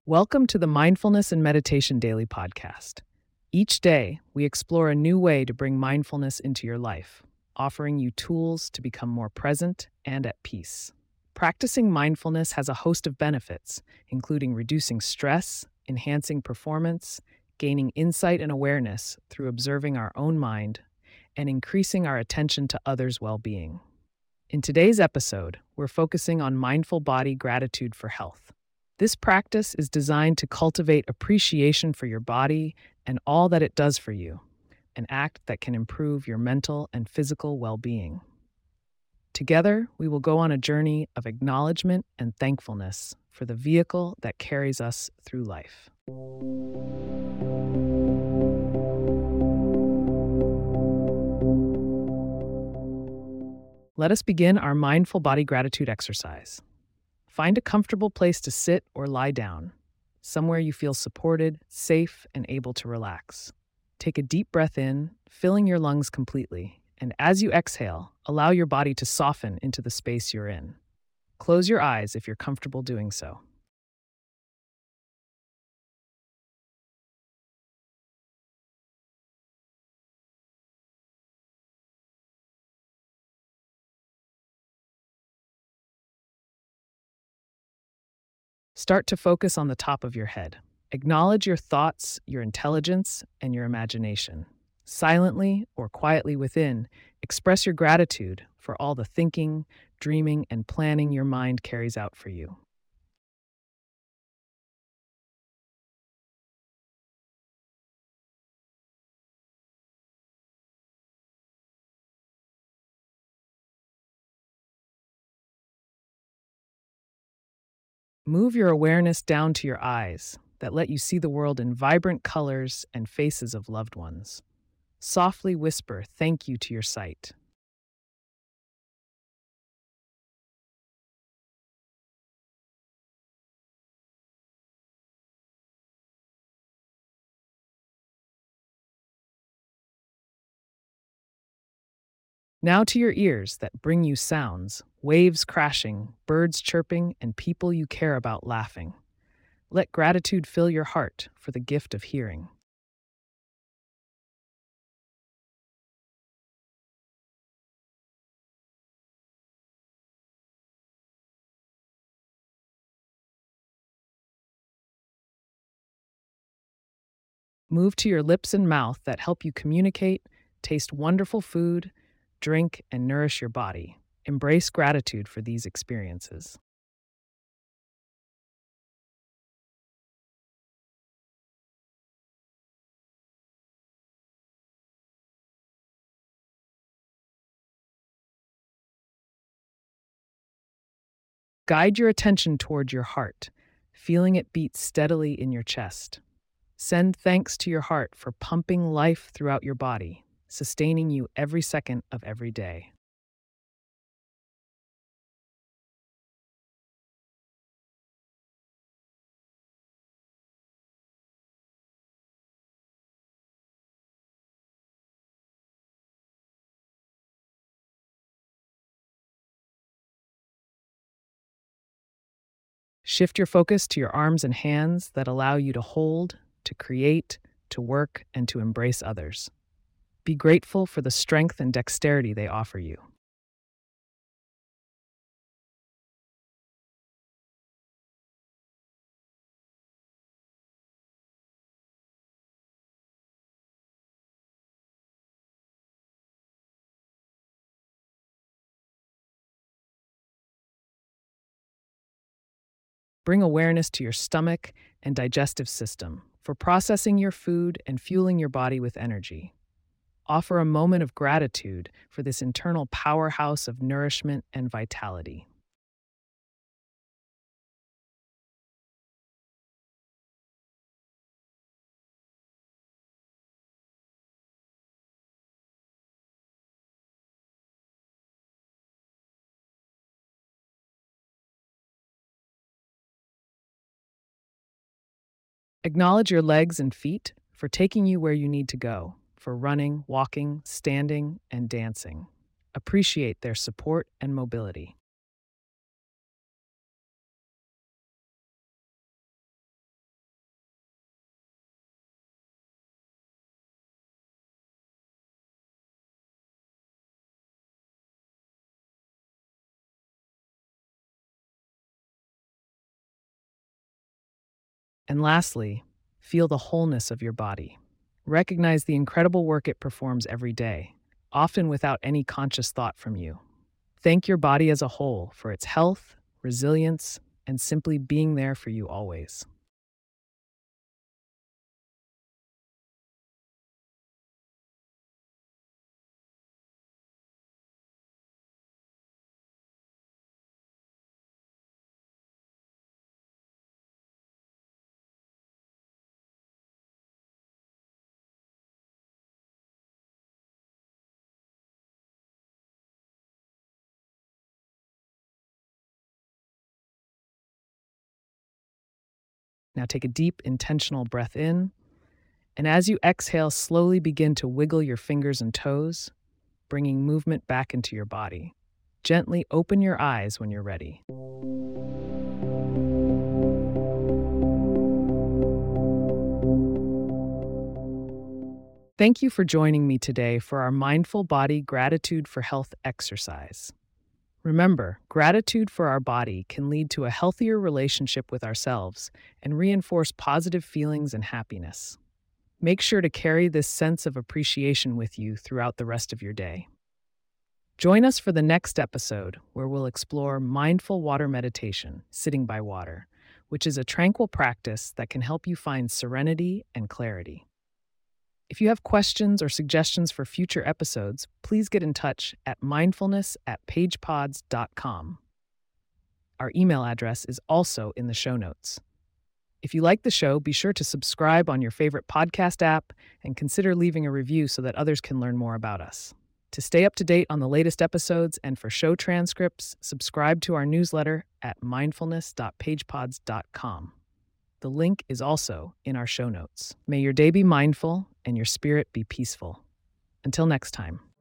Welcome to the Mindfulness and Meditation Daily podcast. Each day, we explore a new way to bring mindfulness into your life, offering you tools to become more present and at peace. Practicing mindfulness has a host of benefits, including reducing stress, enhancing performance, gaining insight and awareness through observing our own mind, and increasing our attention to others' well being. In today's episode, we're focusing on mindful body gratitude for health. This practice is designed to cultivate appreciation for your body and all that it does for you, an act that can improve your mental and physical well being. Together, we will go on a journey of acknowledgement and thankfulness for the vehicle that carries us through life. Let us begin our mindful body gratitude exercise. Find a comfortable place to sit or lie down, somewhere you feel supported, safe, and able to relax. Take a deep breath in, filling your lungs completely, and as you exhale, allow your body to soften into the space you're in. Close your eyes if you're comfortable doing so. Start to focus on the top of your head. Acknowledge your thoughts, your intelligence, and your imagination. Silently or quietly within, express your gratitude for all the thinking, dreaming, and planning your mind carries out for you. Move your awareness down to your eyes that let you see the world in vibrant colors and faces of loved ones. Softly whisper thank you to your sight. Now to your ears that bring you sounds, waves crashing, birds chirping, and people you care about laughing. Let gratitude fill your heart for the gift of hearing. Move to your lips and mouth that help you communicate, taste wonderful food, drink, and nourish your body. Embrace gratitude for these experiences. Guide your attention toward your heart, feeling it beat steadily in your chest. Send thanks to your heart for pumping life throughout your body, sustaining you every second of every day. Shift your focus to your arms and hands that allow you to hold, to create, to work, and to embrace others. Be grateful for the strength and dexterity they offer you. Bring awareness to your stomach and digestive system for processing your food and fueling your body with energy. Offer a moment of gratitude for this internal powerhouse of nourishment and vitality. Acknowledge your legs and feet for taking you where you need to go, for running, walking, standing, and dancing. Appreciate their support and mobility. And lastly, feel the wholeness of your body. Recognize the incredible work it performs every day, often without any conscious thought from you. Thank your body as a whole for its health, resilience, and simply being there for you always. Now take a deep, intentional breath in, and as you exhale, slowly begin to wiggle your fingers and toes, bringing movement back into your body. Gently open your eyes when you're ready. Thank you for joining me today for our Mindful Body Gratitude for Health exercise. Remember, gratitude for our body can lead to a healthier relationship with ourselves and reinforce positive feelings and happiness. Make sure to carry this sense of appreciation with you throughout the rest of your day. Join us for the next episode where we'll explore mindful water meditation, sitting by water, which is a tranquil practice that can help you find serenity and clarity. If you have questions or suggestions for future episodes, please get in touch at mindfulness@pagepods.com. Our email address is also in the show notes. If you like the show, be sure to subscribe on your favorite podcast app and consider leaving a review so that others can learn more about us. To stay up to date on the latest episodes and for show transcripts, subscribe to our newsletter at mindfulness.pagepods.com. The link is also in our show notes. May your day be mindful and your spirit be peaceful. Until next time.